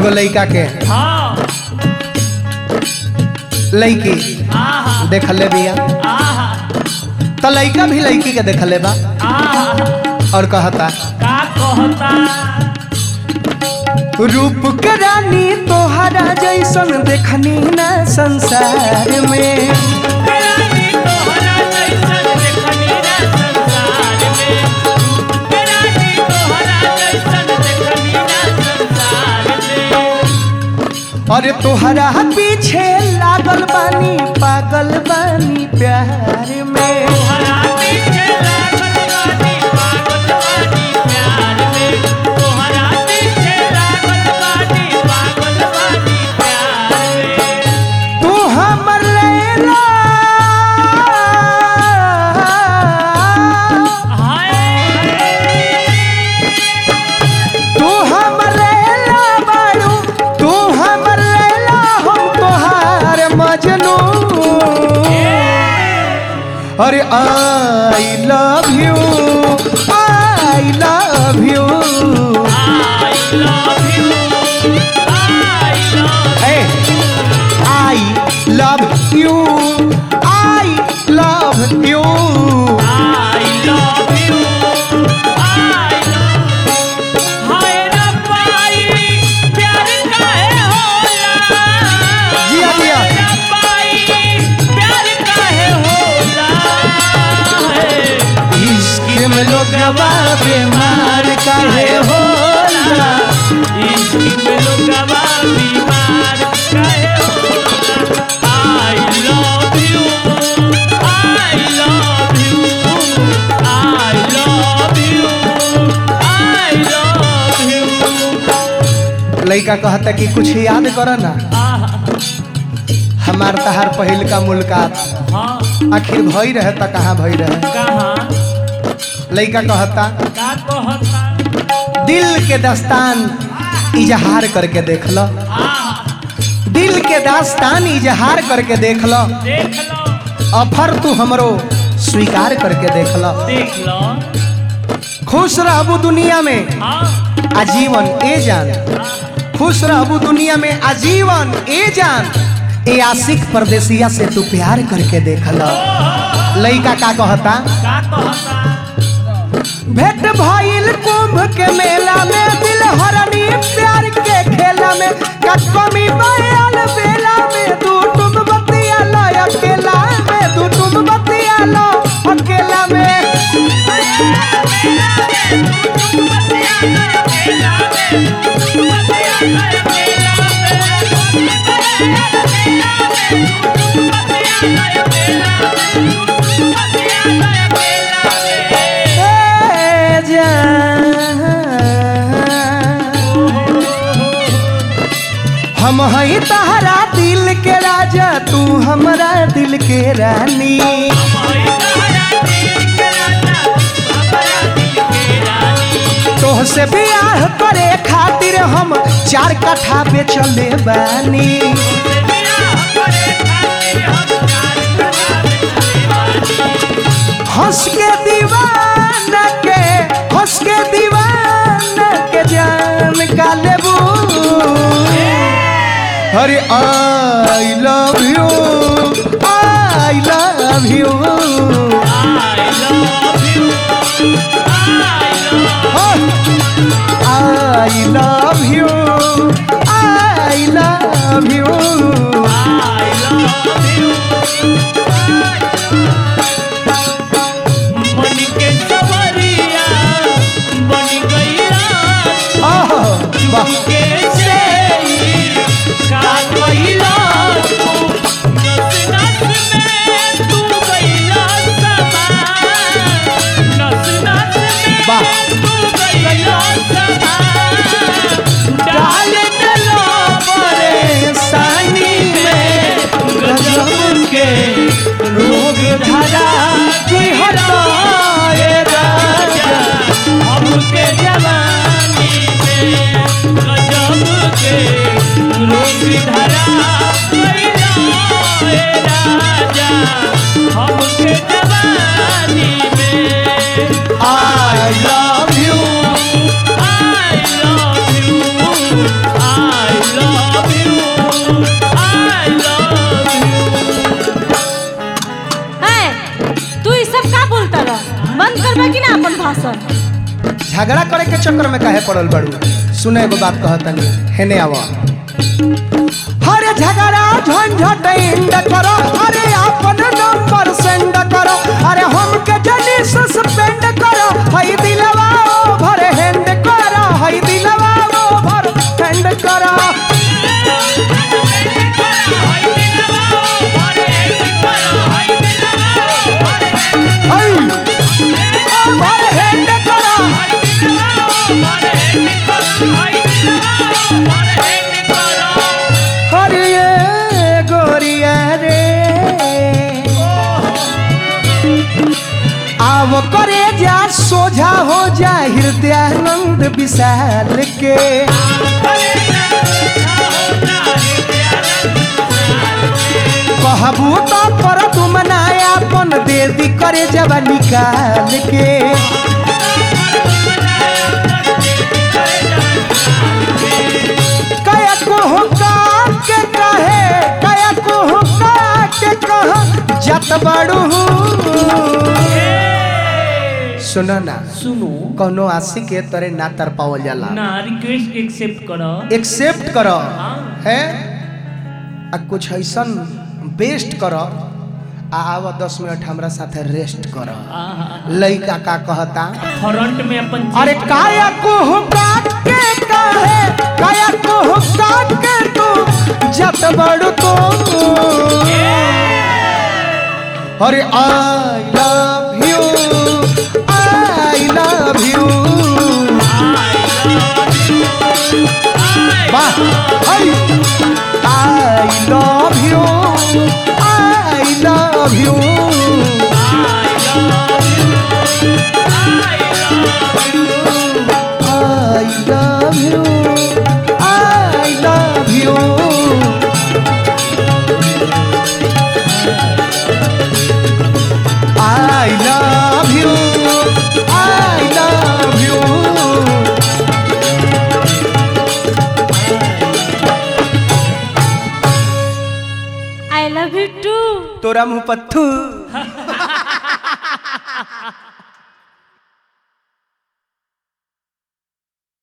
एगो लड़का के हाँ लड़की आहा देखले बिया आहा तो लड़का भी लड़की के देखले बा आहा और कहता का कहता रूप के रानी तोहरा जैसन देखनी ना संसार में रानी तोहरा जैसन देखनी ना संसार में रानी तोहरा जैसन देखनी ना संसार में अरे तोहरा पीछे लागल बानी पागल बानी प्यार में तोहरा पीछे लागल बानी पागल बानी प्यार में तोहरा पीछे लागल बानी पागल बानी प्यार में तू हमर लैला हाय तू हमर लैला बारू तू हमर लैला हम तोहार मजनू अरे I love you I love you I love you I love I love you I love you I love you I हाय रब्बाई प्यार काहे होला जिया जिया रब्बाई प्यार काहे होला इश्क में लोगवा बीमार काहे होला इश्क में लोगवा बीमार काहे होला I love you I love you I love you I love you लड़का कहता कि कुछ याद करो ना आहा हमार तहार पहिल का मुलाकात हाँ आखिर भई रहे त कहाँ भई रहे कहाँ लड़का कहता का कहता दिल के दास्तान इजहार करके देख लो आहा दिल के दास्तान इजहार करके देख लो देख लो ऑफर तू हमरो स्वीकार करके देख लो देख लो खुश रहबू दुनिया में हाँ आजीवन ए जान खुश रहबू दुनिया में आजीवन ए जान ए आशिक परदेसिया से तू प्यार करके देख लो लड़का का कहता का कहता भेंट भइल कुंभ के मेला में दिल हरनी प्यार के खेला में का कमी बयाल बेला में तू तुम बतिया लो अकेला में तू तुम बतिया लो अकेला में ए जान हम हई तहरा दिल के राजा तू हमरा दिल के रानी तोहसे बियाह करे खातिर हम 4 कट्ठा बेचले बानी हंस के दीवाना के जान का लेबू अरे I love you I love you I love you I love you वाह बंद करबा कि ना अपन भाषण। झगड़ा करे के चक्कर में काहे पड़ल बड़ू? सुने एगो बात कहतनी, हेने आवा। हरे झगड़ा झंझट इंड करो, अरे अपन नंबर सेंड करो, अरे हमके जनी सस्पेंड करो, हई दिलवा ओवर हैंड करो, हई दिलवा ओवर हैंड करो। वो करे जा सोझा हो जा हृदयानंद विशाल के, कहबू तो पर तुम नायापन दे दी करे जब निकाल के। कया को हुक्का के कहे, कया को हुक्का के कहा जत बड़ू। सुनो ना, सुनो कोनो आशिक के तरे ना तर पावल जाला ना, रिक्वेस्ट एक्सेप्ट करो, एक्सेप्ट करो है आ कुछ ऐसा बेस्ट करो। आवा 10 मिनट हमरा साथे रेस्ट करो। लइका का कहता फ्रंट में अपन, अरे काया को हुक्का के काहे, काया को हुक्का के तू जत बड़ू तो। अरे I love you, I love you. वाह, hey. I love you. I love you. I love you. I love you. I love you. I love you. I love you too. तोरा मुँह पत्थू।